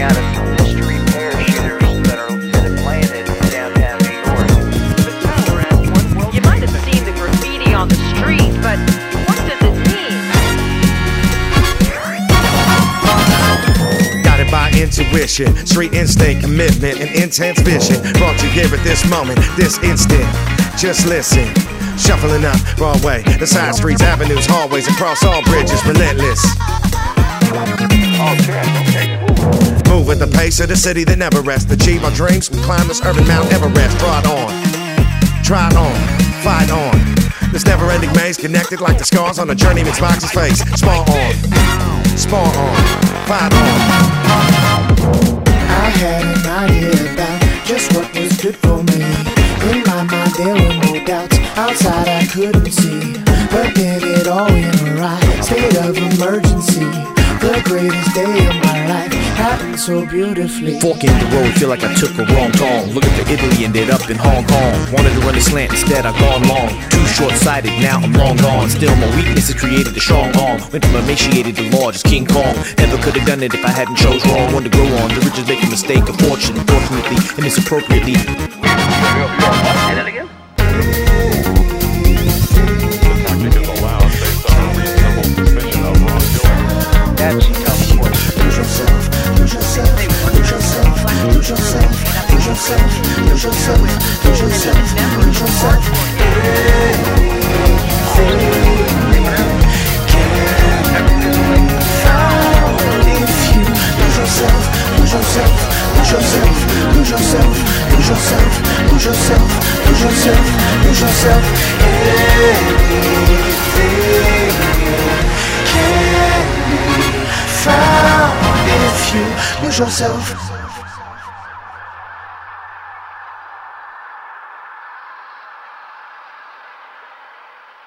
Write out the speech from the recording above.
out of some mystery parachuters that have landed in downtown New York. The tower at One World. You might have seen the graffiti on the street, but what does it mean? Guided by intuition, street instinct, commitment, and intense vision. Brought you here at this moment, this instant. Just listen. Shuffling up Broadway, the side streets, avenues, hallways, across all bridges, relentless. Oh, shit. Okay, cool. Move at the pace of the city that never rests. Achieve our dreams, we climb this urban Mount Everest. Draw it on, try it on, fight on. This never-ending maze connected like the scars on a journeyman's box's face. Spawn on, fight on. I had an idea about just what was good for me. In my mind there were no doubts, outside I couldn't see. But then it all went awry, state of emergency. The greatest day of my life happened so beautifully. Fork in the road, feel like I took a wrong turn. Looking for Italy, ended up in Hong Kong. Wanted to run a slant, instead I gone long. Too short-sighted, now I'm long gone. Still my weaknesses created a strong arm. Went from emaciated to large as King Kong. Never could have done it if I hadn't chose wrong. Wanted to grow on, the rich is making a mistake. A fortune, unfortunately, and misappropriately. Say that again? That's tough work. Lose yourself, lose yourself, lose yourself, lose yourself, lose yourself, lose yourself, lose yourself, lose yourself. If you lose yourself, lose yourself, lose yourself, lose yourself, lose yourself, lose yourself, lose yourself, lose yourself. Anything can be found if you lose yourself.